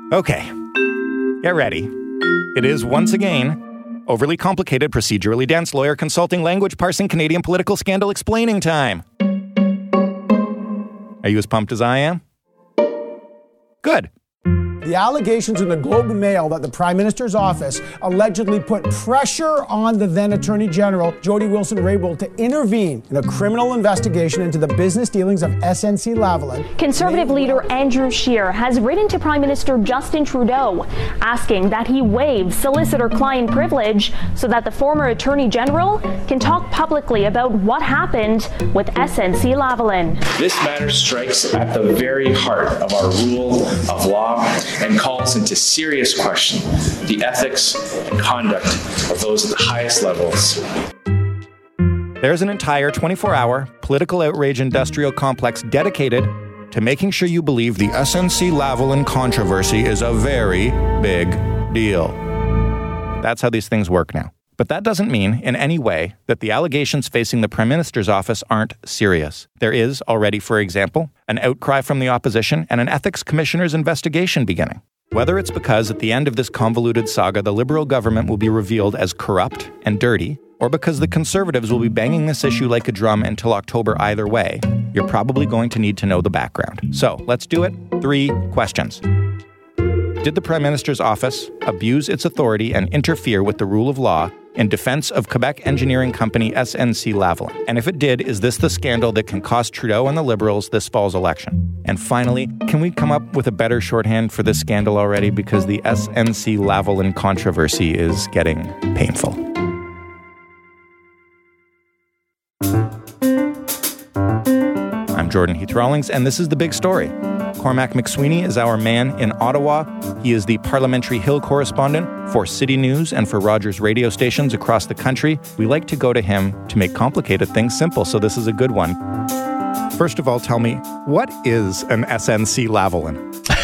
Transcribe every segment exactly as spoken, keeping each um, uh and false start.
Okay, get ready. It is once again overly complicated, procedurally dense, lawyer consulting, language parsing, Canadian political scandal explaining time. Are you as pumped as I am? Good. The allegations in the Globe and Mail that the Prime Minister's office allegedly put pressure on the then Attorney General, Jody Wilson-Raybould, to intervene in a criminal investigation into the business dealings of S N C Lavalin. Conservative leader Andrew Scheer has written to Prime Minister Justin Trudeau asking that he waive solicitor-client privilege so that the former Attorney General can talk publicly about what happened with S N C Lavalin. This matter strikes at the very heart of our rule of law and calls into serious question the ethics and conduct of those at the highest levels. There's an entire twenty-four hour political outrage industrial complex dedicated to making sure you believe the S N C Lavalin controversy is a very big deal. That's how these things work now. But that doesn't mean in any way that the allegations facing the Prime Minister's office aren't serious. There is already, for example, an outcry from the opposition and an ethics commissioner's investigation beginning. Whether it's because at the end of this convoluted saga, the Liberal government will be revealed as corrupt and dirty, or because the Conservatives will be banging this issue like a drum until October either way, you're probably going to need to know the background. So let's do it. Three questions. Did the Prime Minister's office abuse its authority and interfere with the rule of law in defense of Quebec engineering company S N C Lavalin? And if it did, is this the scandal that can cost Trudeau and the Liberals this fall's election? And finally, can we come up with a better shorthand for this scandal already? Because the S N C Lavalin controversy is getting painful. I'm Jordan Heath Rawlings, and this is The Big Story. Cormac McSweeney is our man in Ottawa. He is the Parliamentary Hill correspondent for City News and for Rogers radio stations across the country. We like to go to him to make complicated things simple, so this is a good one. First of all, tell me, what is an S N C Lavalin?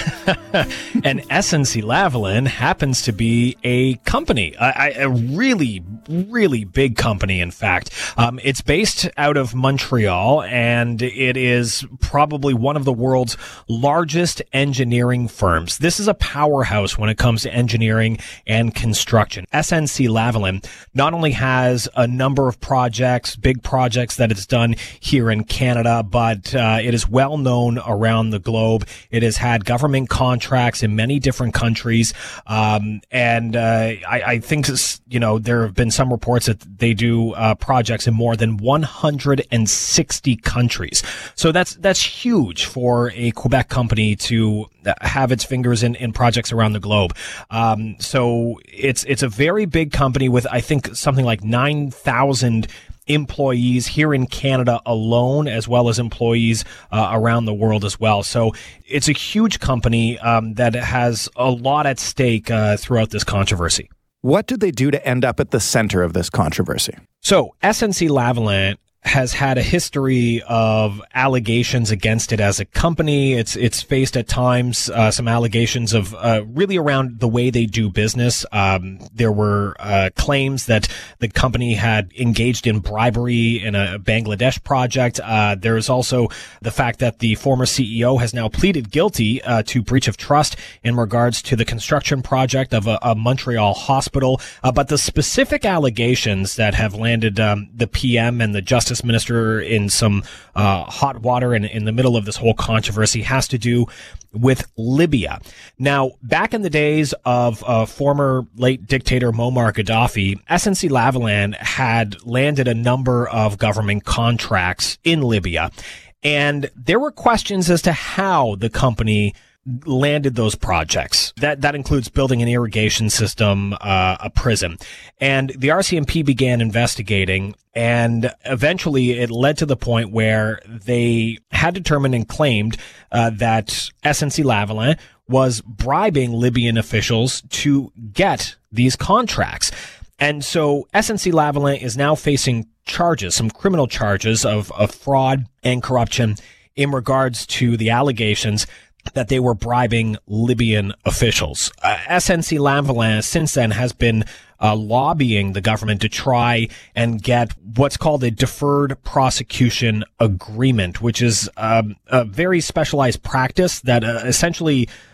An S N C Lavalin happens to be a company, a, a really, really big company, in fact. Um, it's based out of Montreal, and it is probably one of the world's largest engineering firms. This is a powerhouse when it comes to engineering and construction. S N C Lavalin not only has a number of projects, big projects that it's done here in Canada, but uh, it is well known around the globe. It has had government contracts in many different countries. Um, and, uh, I, I think, you know, there have been some reports that they do, uh, projects in more than one hundred sixty countries. So that's, that's huge for a Quebec company to have its fingers in, in projects around the globe. Um, so it's, it's a very big company with, I think, something like nine thousand employees here in Canada alone, as well as employees uh, around the world as well. So it's a huge company um, that has a lot at stake uh, throughout this controversy. What did they do to end up at the center of this controversy? So S N C Lavalin has had a history of allegations against it as a company. It's it's faced at times uh, some allegations of uh, really around the way they do business. Um, there were uh, claims that the company had engaged in bribery in a Bangladesh project. Uh, there is also the fact that the former C E O has now pleaded guilty uh, to breach of trust in regards to the construction project of a, a Montreal hospital. Uh, but the specific allegations that have landed um, the P M and the Justice Minister in some uh, hot water in, in the middle of this whole controversy has to do with Libya. Now, back in the days of uh, former late dictator Muammar Gaddafi, S N C Lavalin had landed a number of government contracts in Libya, and there were questions as to how the company landed those projects. That that includes building an irrigation system, uh, a prison. And the R C M P began investigating, and eventually it led to the point where they had determined and claimed uh, that S N C Lavalin was bribing Libyan officials to get these contracts. And so S N C Lavalin is now facing charges, some criminal charges of, of fraud and corruption in regards to the allegations that they were bribing Libyan officials. Uh, S N C Lavalin since then has been uh, lobbying the government to try and get what's called a deferred prosecution agreement, which is um, a very specialized practice that uh, essentially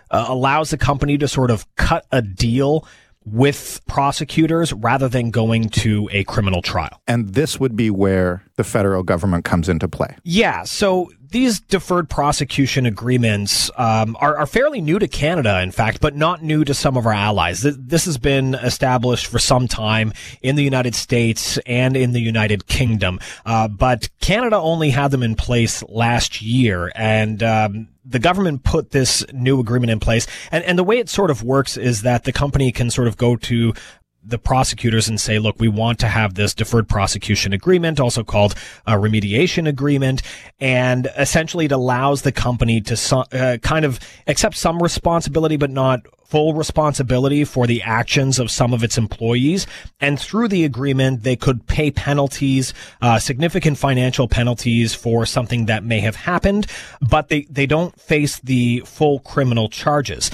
uh, allows the company to sort of cut a deal with prosecutors rather than going to a criminal trial. And this would be where the federal government comes into play. Yeah, so these deferred prosecution agreements um, are, are fairly new to Canada, in fact, but not new to some of our allies. Th- this has been established for some time in the United States and in the United Kingdom. Uh, but Canada only had them in place last year, and um, the government put this new agreement in place. And, and the way it sort of works is that the company can sort of go to the prosecutors and say, look, we want to have this deferred prosecution agreement, also called a remediation agreement. And essentially it allows the company to so, uh, kind of accept some responsibility, but not full responsibility for the actions of some of its employees. And through the agreement, they could pay penalties, uh, significant financial penalties for something that may have happened, but they, they don't face the full criminal charges.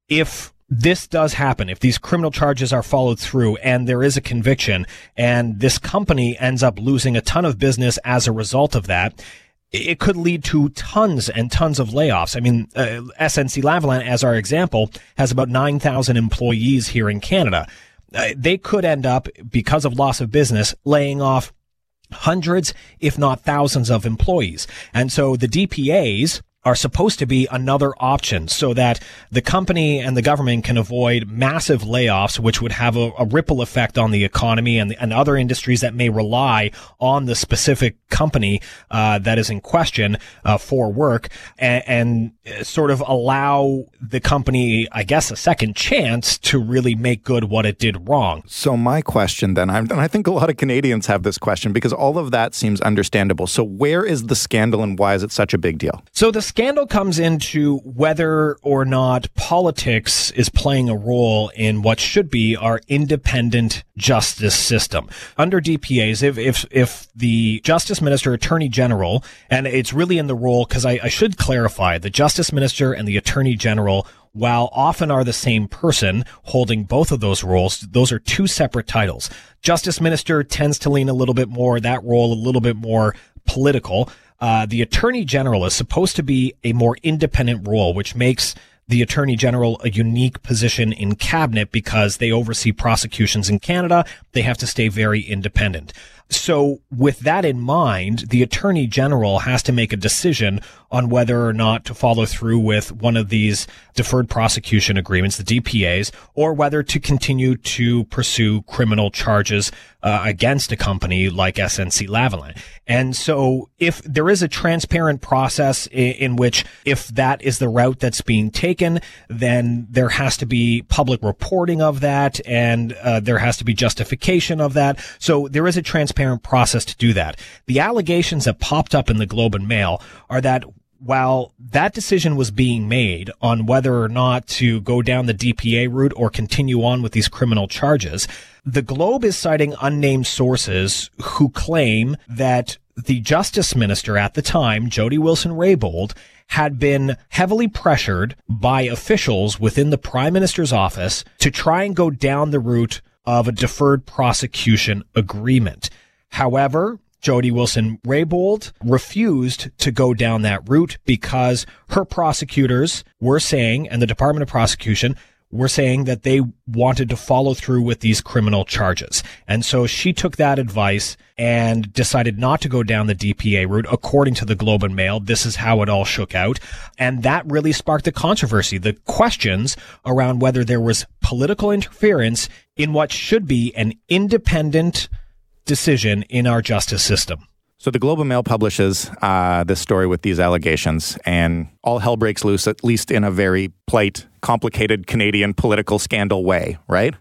If this does happen, if these criminal charges are followed through and there is a conviction and this company ends up losing a ton of business as a result of that, it could lead to tons and tons of layoffs. I mean, uh, S N C Lavalin, as our example, has about nine thousand employees here in Canada. Uh, they could end up, because of loss of business, laying off hundreds, if not thousands of employees. And so the D P As are supposed to be another option so that the company and the government can avoid massive layoffs, which would have a, a ripple effect on the economy and, and other industries that may rely on the specific company uh, that is in question uh, for work, and, and sort of allow the company, I guess, a second chance to really make good what it did wrong. So my question then, I'm, and I think a lot of Canadians have this question because all of that seems understandable. So where is the scandal and why is it such a big deal? So the scandal comes into whether or not politics is playing a role in what should be our independent justice system. Under D P As, if if if the Justice Minister, Attorney General, and it's really in the role, because I, I should clarify, the Justice Minister and the Attorney General, while often are the same person holding both of those roles, those are two separate titles. Justice Minister tends to lean a little bit more, that role a little bit more political. Uh, the Attorney General is supposed to be a more independent role, which makes the Attorney General a unique position in cabinet because they oversee prosecutions in Canada. They have to stay very independent. So with that in mind, the Attorney General has to make a decision on whether or not to follow through with one of these deferred prosecution agreements, the D P As, or whether to continue to pursue criminal charges uh, against a company like S N C Lavalin. And so if there is a transparent process in, in which if that is the route that's being taken, then there has to be public reporting of that and uh, there has to be justification of that. So there is a transparent process to do that. The allegations that popped up in the Globe and Mail are that while that decision was being made on whether or not to go down the D P A route or continue on with these criminal charges, the Globe is citing unnamed sources who claim that the Justice Minister at the time, Jody Wilson-Raybould, had been heavily pressured by officials within the Prime Minister's office to try and go down the route of a deferred prosecution agreement. However, Jody Wilson-Raybould refused to go down that route because her prosecutors were saying, and the Department of Prosecution were saying, that they wanted to follow through with these criminal charges. And so she took that advice and decided not to go down the D P A route. According to the Globe and Mail, this is how it all shook out. And that really sparked the controversy, the questions around whether there was political interference in what should be an independent decision in our justice system. So the Globe and Mail publishes uh, this story with these allegations, and all hell breaks loose, at least in a very polite, complicated Canadian political scandal way, right?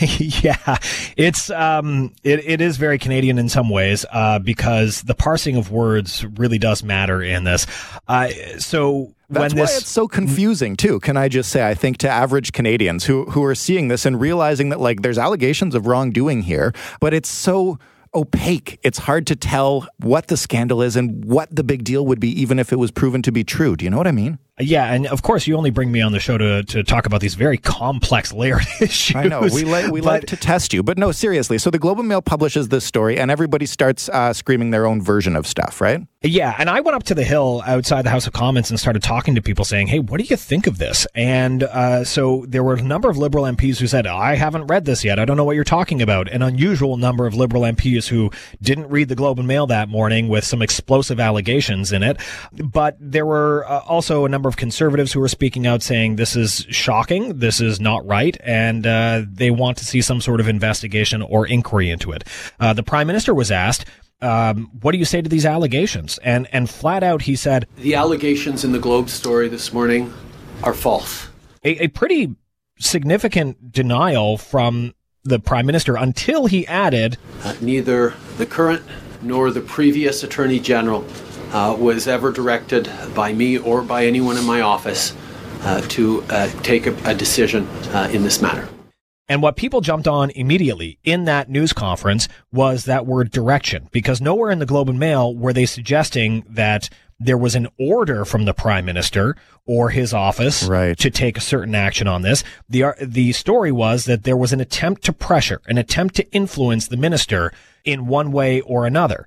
Yeah, it's um, it, it is very Canadian in some ways uh, because the parsing of words really does matter in this. Uh, so That's when why this, it's so confusing, too. Can I just say, I think to average Canadians who who are seeing this and realizing that, like, there's allegations of wrongdoing here, but it's so opaque. It's hard to tell what the scandal is and what the big deal would be, even if it was proven to be true. Do you know what I mean? Yeah, and of course, you only bring me on the show to, to talk about these very complex, layered issues. I know. We, like we but, like to test you. But no, seriously. So the Globe and Mail publishes this story, and everybody starts uh, screaming their own version of stuff, right? Yeah, and I went up to the Hill outside the House of Commons and started talking to people saying, hey, what do you think of this? And uh, so there were a number of Liberal M Ps who said, I haven't read this yet. I don't know what you're talking about. An unusual number of Liberal M Ps who didn't read the Globe and Mail that morning with some explosive allegations in it. But there were uh, also a number of conservatives who were speaking out saying this is shocking, this is not right, and uh, they want to see some sort of investigation or inquiry into it. Uh, the Prime Minister was asked, um, what do you say to these allegations? And and flat out he said, the allegations in the Globe story this morning are false. A, a pretty significant denial from the Prime Minister until he added, uh, neither the current nor the previous Attorney General Uh, was ever directed by me or by anyone in my office uh, to uh, take a, a decision uh, in this matter. And what people jumped on immediately in that news conference was that word direction, because nowhere in the Globe and Mail were they suggesting that there was an order from the Prime Minister or his office right. to take a certain action on this. The, the story was that there was an attempt to pressure, an attempt to influence the minister in one way or another.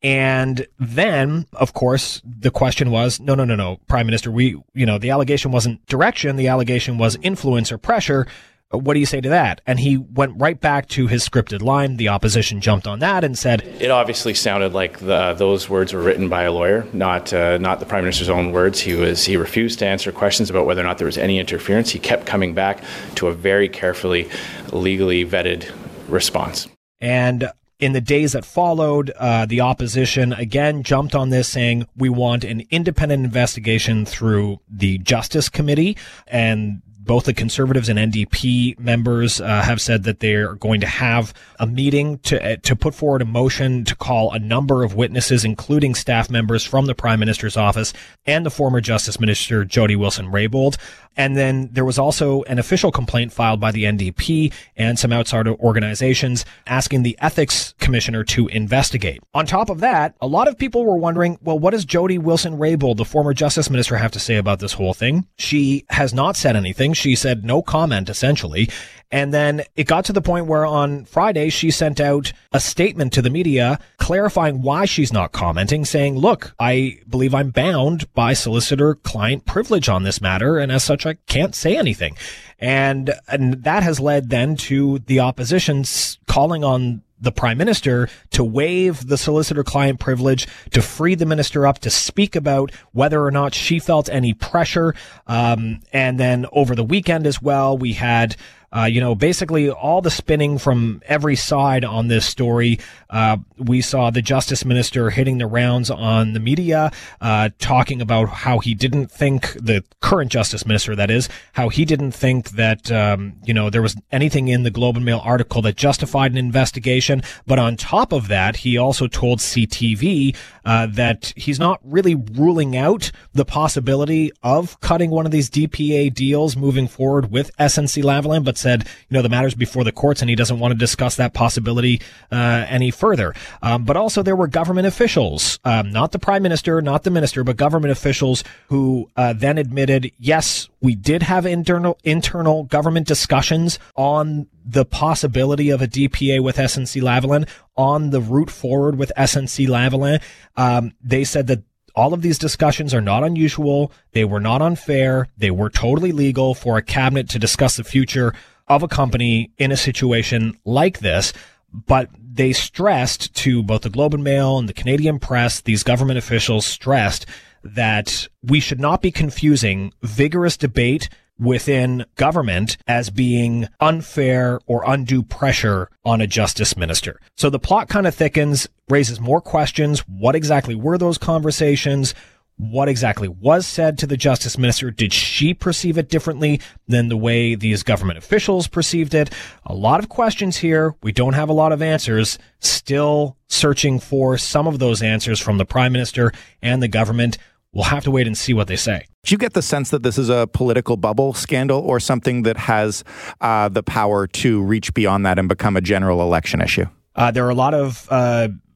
And then, of course, the question was, no, no, no, no, Prime Minister, we, you know, the allegation wasn't direction. The allegation was influence or pressure. What do you say to that? And he went right back to his scripted line. The opposition jumped on that and said, it obviously sounded like the, those words were written by a lawyer, not uh, not the Prime Minister's own words. He was he refused to answer questions about whether or not there was any interference. He kept coming back to a very carefully, legally vetted response. And in the days that followed, uh, the opposition again jumped on this, saying we want an independent investigation through the Justice Committee. And both the Conservatives and N D P members uh, have said that they're going to have a meeting to uh, to put forward a motion to call a number of witnesses, including staff members from the Prime Minister's office and the former Justice Minister Jody Wilson-Raybould. And then there was also an official complaint filed by the N D P and some outside organizations asking the ethics commissioner to investigate. On top of that, a lot of people were wondering, well, what does Jody Wilson-Raybould, the former justice minister, have to say about this whole thing? She has not said anything. She said no comment, essentially. And then it got to the point where on Friday, she sent out a statement to the media clarifying why she's not commenting, saying, look, I believe I'm bound by solicitor-client privilege on this matter, and as such, I can't say anything. And, and that has led then to the opposition's calling on the Prime Minister to waive the solicitor-client privilege, to free the minister up to speak about whether or not she felt any pressure. Um, and then over the weekend as well, we had Uh, you know, basically all the spinning from every side on this story. Uh, we saw the Justice Minister hitting the rounds on the media, uh, talking about how he didn't think, the current Justice Minister, that is, how he didn't think that, um, you know, there was anything in the Globe and Mail article that justified an investigation. But on top of that, he also told C T V, uh, that he's not really ruling out the possibility of cutting one of these D P A deals moving forward with S N C Lavalin, but said, you know, the matter's before the courts and he doesn't want to discuss that possibility uh, any further. Um, but also there were government officials, um, not the Prime Minister, not the Minister, but government officials who uh, then admitted, yes, we did have internal internal government discussions on the possibility of a D P A with S N C Lavalin, on the route forward with S N C Lavalin. Um, they said that all of these discussions are not unusual. They were not unfair. They were totally legal for a cabinet to discuss the future of a company in a situation like this. But they stressed to both the Globe and Mail and the Canadian press, these government officials stressed that we should not be confusing vigorous debate within government as being unfair or undue pressure on a justice minister. So the plot kind of thickens, raises more questions. What exactly were those conversations? What exactly was said to the justice minister? Did she perceive it differently than the way these government officials perceived it? A lot of questions here. We don't have a lot of answers. Still searching for some of those answers from the Prime Minister and the government. We'll have to wait and see what they say. Do you get the sense that this is a political bubble scandal or something that has uh, the power to reach beyond that and become a general election issue? Uh, there are a lot of uh,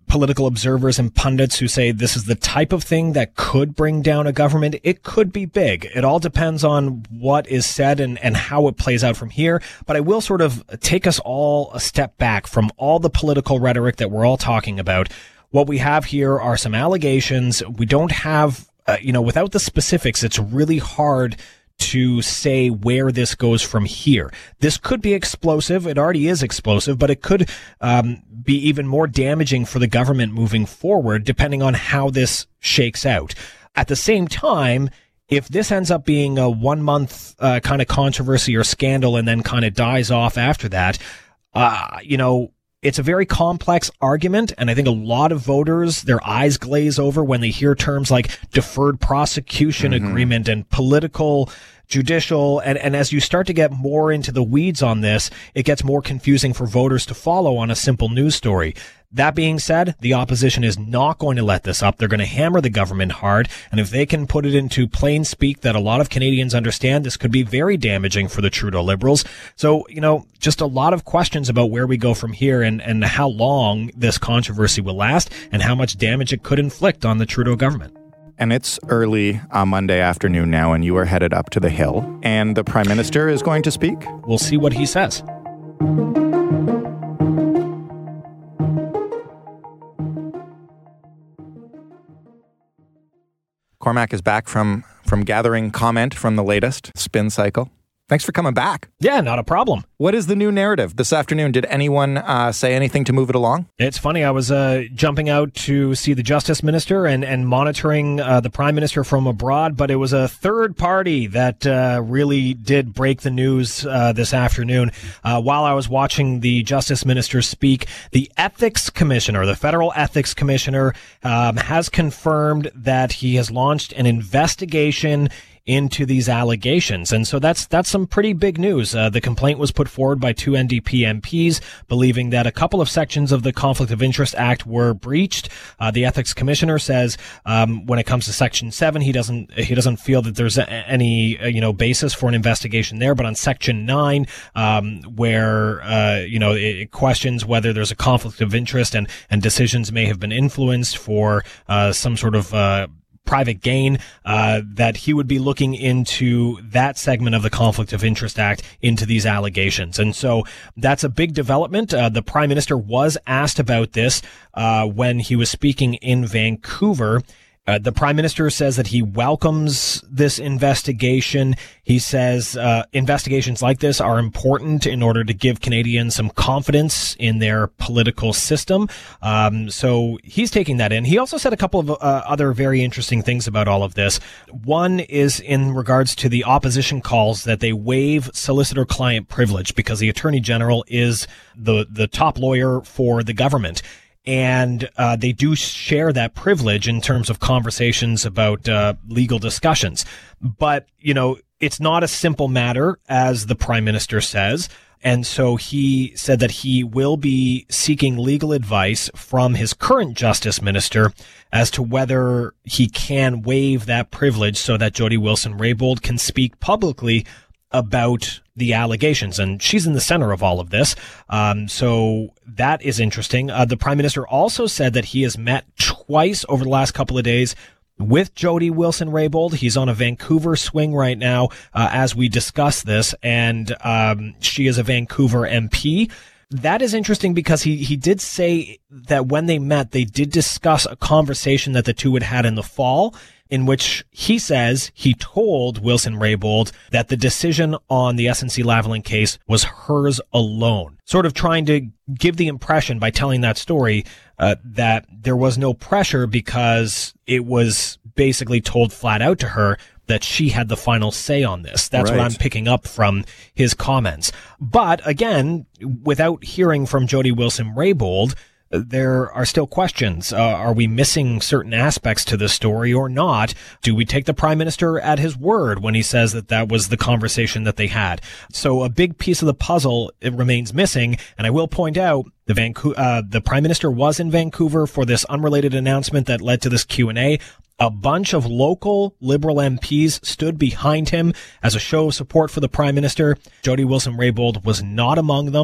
political observers and pundits who say this is the type of thing that could bring down a government. It could be big. It all depends on what is said and, and how it plays out from here. But I will sort of take us all a step back from all the political rhetoric that we're all talking about. What we have here are some allegations. We don't have, uh, you know, without the specifics, it's really hard to say where this goes from here. This could be explosive. It already is explosive, but it could um, be even more damaging for the government moving forward, depending on how this shakes out. At the same time, if this ends up being a one month uh, kind of controversy or scandal and then kind of dies off after that, uh, you know, it's a very complex argument, and I think a lot of voters, their eyes glaze over when they hear terms like deferred prosecution mm-hmm. agreement and political, judicial, and, and as you start to get more into the weeds on this, it gets more confusing for voters to follow on a simple news story. That being said, the opposition is not going to let this up. They're going to hammer the government hard, and if they can put it into plain speak that a lot of Canadians understand, this could be very damaging for the Trudeau Liberals. So, you know, just a lot of questions about where we go from here and, and how long this controversy will last and how much damage it could inflict on the Trudeau government. And it's early uh, Monday afternoon now, and you are headed up to the Hill, and the Prime Minister is going to speak? We'll see what he says. Cormac is back from, from gathering comment from the latest spin cycle. Thanks for coming back. Yeah, not a problem. What is the new narrative this afternoon? Did anyone uh, say anything to move it along? It's funny. I was uh, jumping out to see the Justice Minister and, and monitoring uh, the Prime Minister from abroad, but it was a third party that uh, really did break the news uh, this afternoon. Uh, while I was watching the Justice Minister speak, the Ethics Commissioner, the Federal Ethics Commissioner, um, has confirmed that he has launched an investigation into these allegations. And so that's that's some pretty big news. Uh, the complaint was put forward by two N D P M Ps, believing that a couple of sections of the Conflict of Interest Act were breached. Uh, the Ethics Commissioner says um, when it comes to Section seven, he doesn't he doesn't feel that there's a, any uh, you know basis for an investigation there. But on Section nine, um, where uh, you know it, it questions whether there's a conflict of interest and and decisions may have been influenced for uh, some sort of uh, private gain, uh, that he would be looking into that segment of the Conflict of Interest Act into these allegations. And so that's a big development. Uh, the Prime Minister was asked about this uh, when he was speaking in Vancouver. Uh, the Prime Minister says that he welcomes this investigation. He says uh, investigations like this are important in order to give Canadians some confidence in their political system. Um, so he's taking that in. He also said a couple of uh, other very interesting things about all of this. One is in regards to the opposition calls that they waive solicitor-client privilege because the Attorney General is the, the top lawyer for the government. And uh, they do share that privilege in terms of conversations about uh, legal discussions. But, you know, it's not a simple matter, as the Prime Minister says. And so he said that he will be seeking legal advice from his current Justice Minister as to whether he can waive that privilege so that Jody Wilson-Raybould can speak publicly about the allegations. And she's in the center of all of this. Um, so that is interesting. Uh, the Prime Minister also said that he has met twice over the last couple of days with Jody Wilson-Raybould. He's on a Vancouver swing right now uh, as we discuss this, and um, she is a Vancouver M P. That is interesting because he, he did say that when they met, they did discuss a conversation that the two had had in the fall, in which he says he told Wilson-Raybould that the decision on the S N C-Lavalin case was hers alone, sort of trying to give the impression by telling that story uh, that there was no pressure because it was basically told flat out to her that she had the final say on this. That's right. What I'm picking up from his comments. But again, without hearing from Jody Wilson-Raybould, there are still questions. Uh, are we missing certain aspects to this story or not? Do we take the Prime Minister at his word when he says that that was the conversation that they had? So a big piece of the puzzle, it remains missing. And I will point out the Vancouver, uh, the Prime Minister was in Vancouver for this unrelated announcement that led to this Q and A. A bunch of local Liberal M Ps stood behind him as a show of support for the Prime Minister. Jody Wilson-Raybould was not among them.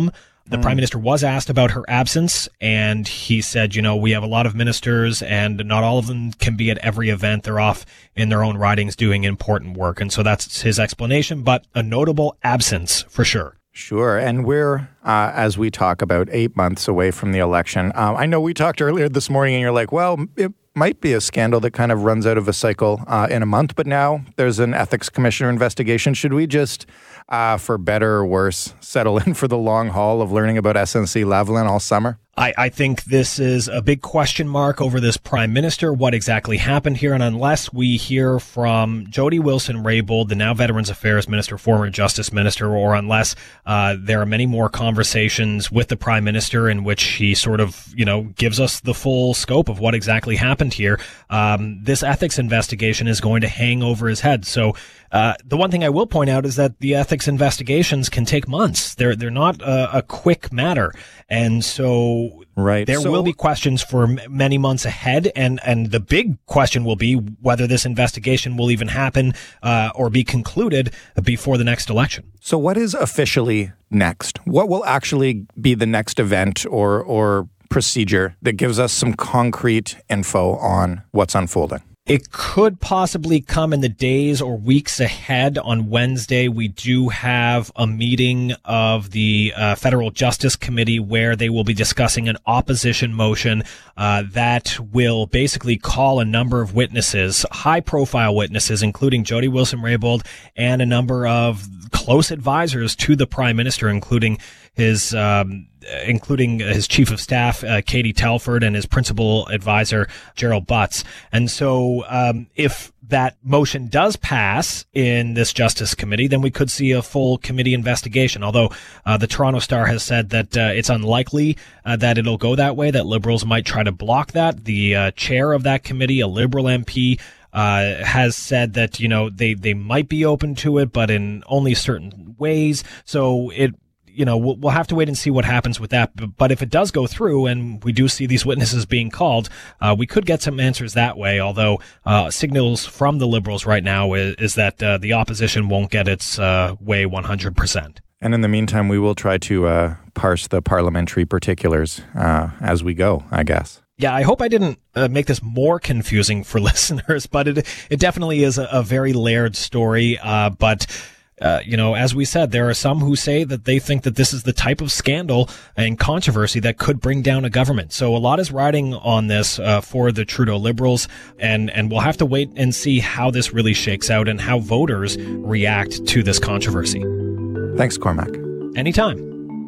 The mm. Prime Minister was asked about her absence, and he said, you know, we have a lot of ministers, and not all of them can be at every event. They're off in their own ridings doing important work. And so that's his explanation, but a notable absence for sure. Sure. And we're, uh, as we talk about, eight months away from the election. Um, I know we talked earlier this morning, and you're like, well, it might be a scandal that kind of runs out of a cycle uh, in a month, but now there's an ethics commissioner investigation. Should we just, uh, for better or worse, settle in for the long haul of learning about S N C Lavalin all summer? I, I think this is a big question mark over this prime minister, what exactly happened here. And unless we hear from Jody Wilson-Raybould, the now Veterans Affairs Minister, former Justice Minister, or unless uh, there are many more conversations with the prime minister in which he sort of, you know, gives us the full scope of what exactly happened here, um, this ethics investigation is going to hang over his head. So uh, the one thing I will point out is that the ethics investigations can take months. They're, they're not a, a quick matter. And so right. there so, will be questions for m- many months ahead. And, and the big question will be whether this investigation will even happen uh, or be concluded before the next election. So what is officially next? What will actually be the next event or or procedure that gives us some concrete info on what's unfolding? It could possibly come in the days or weeks ahead. On Wednesday, we do have a meeting of the uh, Federal Justice Committee where they will be discussing an opposition motion uh, that will basically call a number of witnesses, high-profile witnesses, including Jody Wilson-Raybould and a number of close advisors to the Prime Minister, including his um, including his chief of staff, uh, Katie Telford, and his principal advisor, Gerald Butts. And so um, if that motion does pass in this Justice Committee, then we could see a full committee investigation. Although uh, the Toronto Star has said that uh, it's unlikely uh, that it'll go that way, that Liberals might try to block that. The uh, chair of that committee, a Liberal M P, Uh, has said that, you know, they, they might be open to it, but in only certain ways. So it, you know, we'll, we'll have to wait and see what happens with that. But, but if it does go through and we do see these witnesses being called, uh, we could get some answers that way. Although, uh, signals from the Liberals right now is, is that, uh, the opposition won't get its, uh, way one hundred percent. And in the meantime, we will try to, uh, parse the parliamentary particulars, uh, as we go, I guess. Yeah, I hope I didn't uh, make this more confusing for listeners, but it it definitely is a, a very layered story. Uh, but, uh, you know, as we said, there are some who say that they think that this is the type of scandal and controversy that could bring down a government. So a lot is riding on this uh, for the Trudeau Liberals, and, and we'll have to wait and see how this really shakes out and how voters react to this controversy. Thanks, Cormac. Anytime.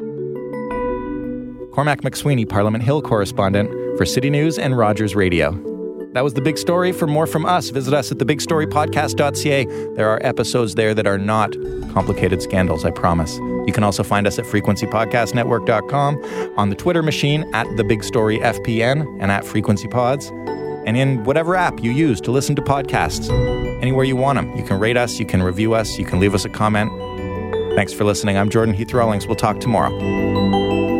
Cormac McSweeney, Parliament Hill correspondent for City News and Rogers Radio. That was The Big Story. For more from us, visit us at the big story podcast dot c a. There are episodes there that are not complicated scandals, I promise. You can also find us at frequency podcast network dot com, on the Twitter machine at The Big Story F P N and at Frequency Pods, and in whatever app you use to listen to podcasts. Anywhere you want them. You can rate us, you can review us, you can leave us a comment. Thanks for listening. I'm Jordan Heath Rawlings. We'll talk tomorrow.